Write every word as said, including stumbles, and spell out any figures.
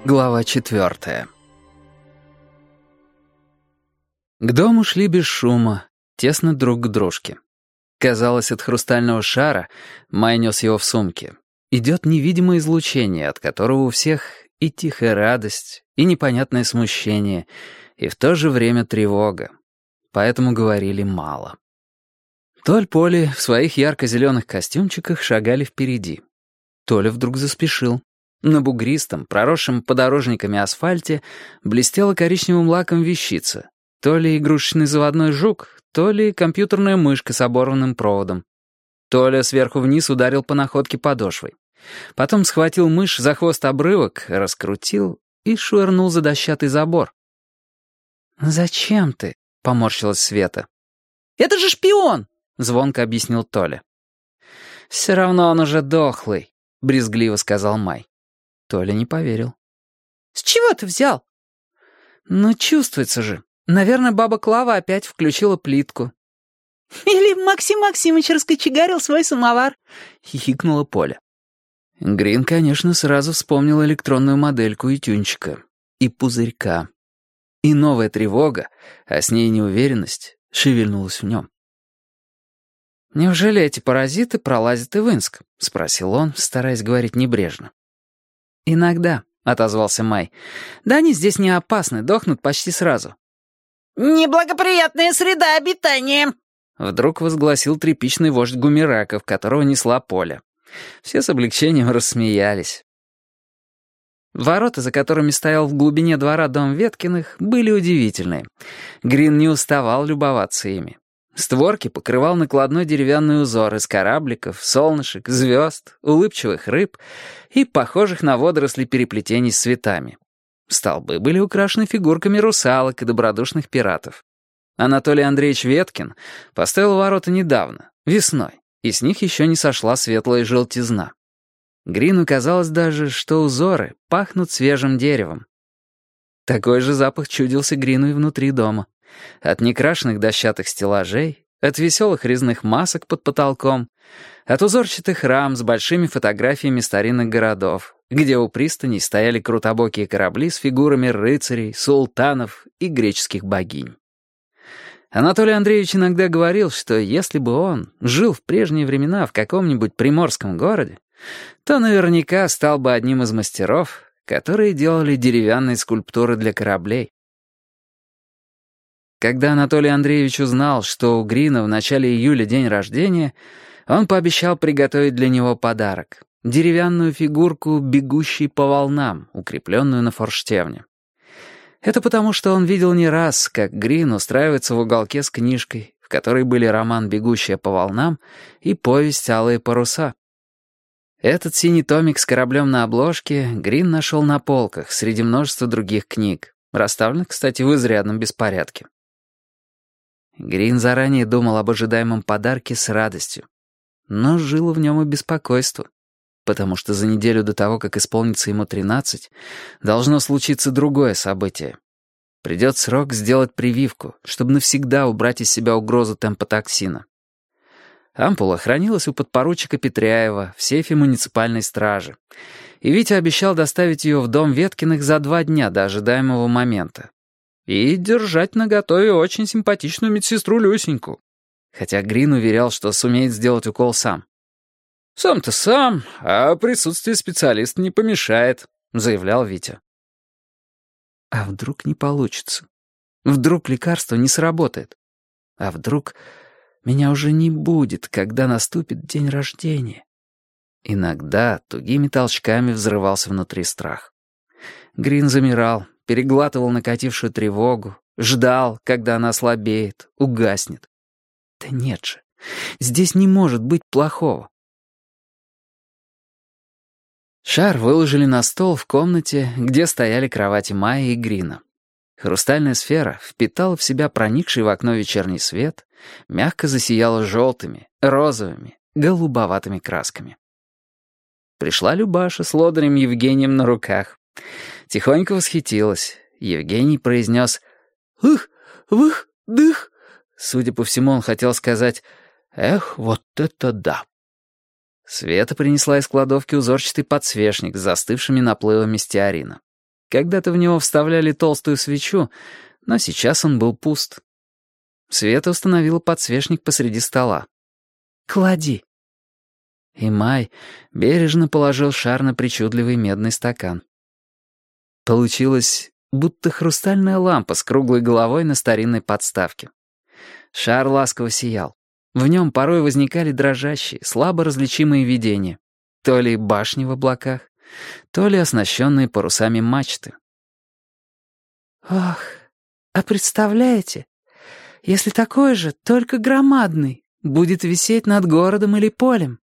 Глава четвертая. К дому шли без шума, тесно друг к дружке. Казалось, от хрустального шара, Май нес его в сумке, идет невидимое излучение, от которого у всех и тихая радость, и непонятное смущение, и в то же время тревога. Поэтому говорили мало. Толь, Поли в своих ярко-зеленых костюмчиках шагали впереди. Толя вдруг заспешил. На бугристом, проросшем подорожниками асфальте блестела коричневым лаком вещица. То ли игрушечный заводной жук, то ли компьютерная мышка с оборванным проводом. Толя сверху вниз ударил по находке подошвой. Потом схватил мышь за хвост обрывок, раскрутил и швырнул за дощатый забор. «Зачем ты?» — поморщилась Света. «Это же шпион!» — звонко объяснил Толя. «Все равно он уже дохлый», — брезгливо сказал Май. Толя не поверил. «С чего ты взял?» «Ну, чувствуется же. Наверное, баба Клава опять включила плитку». «Или Максим Максимыч раскочегарил свой самовар», — хихикнула Поля. Грин, конечно, сразу вспомнил электронную модельку и тюнчика, и пузырька. И новая тревога, а с ней неуверенность, шевельнулась в нем. «Неужели эти паразиты пролазят и в Инск?» — спросил он, стараясь говорить небрежно. «Иногда», — отозвался Май. «Да они здесь не опасны, дохнут почти сразу». «Неблагоприятная среда обитания», — вдруг возгласил тряпичный вождь гумераков, которого несла Поля. Все с облегчением рассмеялись. Ворота, за которыми стоял в глубине двора дом Веткиных, были удивительные. Грин не уставал любоваться ими. Створки покрывал накладной деревянный узор из корабликов, солнышек, звезд, улыбчивых рыб и похожих на водоросли переплетений с цветами. Столбы были украшены фигурками русалок и добродушных пиратов. Анатолий Андреевич Веткин поставил ворота недавно, весной, и с них еще не сошла светлая желтизна. Грину казалось даже, что узоры пахнут свежим деревом. Такой же запах чудился Грину и внутри дома. От некрашенных дощатых стеллажей, от веселых резных масок под потолком, от узорчатых рам с большими фотографиями старинных городов, где у пристаней стояли крутобокие корабли с фигурами рыцарей, султанов и греческих богинь. Анатолий Андреевич иногда говорил, что если бы он жил в прежние времена в каком-нибудь приморском городе, то наверняка стал бы одним из мастеров, которые делали деревянные скульптуры для кораблей. Когда Анатолий Андреевич узнал, что у Грина в начале июля день рождения, он пообещал приготовить для него подарок — деревянную фигурку, бегущей по волнам, укрепленную на форштевне. Это потому, что он видел не раз, как Грин устраивается в уголке с книжкой, в которой были роман «Бегущая по волнам» и повесть «Алые паруса». Этот синий томик с кораблем на обложке Грин нашел на полках среди множества других книг, расставленных, кстати, в изрядном беспорядке. Грин заранее думал об ожидаемом подарке с радостью, но жило в нем и беспокойство, потому что за неделю до того, как исполнится ему тринадцать, должно случиться другое событие. Придет срок сделать прививку, чтобы навсегда убрать из себя угрозу темпотоксина. Ампула хранилась у подпоручика Петряева в сейфе муниципальной стражи, и Витя обещал доставить ее в дом Веткиных за два дня до ожидаемого момента. И держать наготове очень симпатичную медсестру Люсеньку, хотя Грин уверял, что сумеет сделать укол сам. «Сам-то сам, а присутствие специалиста не помешает», — заявлял Витя. А вдруг не получится? Вдруг лекарство не сработает? А вдруг меня уже не будет, когда наступит день рождения? Иногда тугими толчками взрывался внутри страх. Грин замирал, переглатывал накатившую тревогу, ждал, когда она ослабеет, угаснет. Да нет же, здесь не может быть плохого. Шар выложили на стол в комнате, где стояли кровати Майи и Грина. Хрустальная сфера впитала в себя проникший в окно вечерний свет, мягко засияла желтыми, розовыми, голубоватыми красками. Пришла Любаша с лодырем Евгением на руках. Тихонько восхитилась. Евгений произнес «Ых, вых, дых». Судя по всему, он хотел сказать «Эх, вот это да». Света принесла из кладовки узорчатый подсвечник с застывшими наплывами стеарина. Когда-то в него вставляли толстую свечу, но сейчас он был пуст. Света установила подсвечник посреди стола. «Клади». И Май бережно положил шар на причудливый медный стакан. Получилось, будто хрустальная лампа с круглой головой на старинной подставке. Шар ласково сиял. В нем порой возникали дрожащие, слабо различимые видения. То ли башни в облаках, то ли оснащенные парусами мачты. «Ох, а представляете, если такой же, только громадный, будет висеть над городом или полем?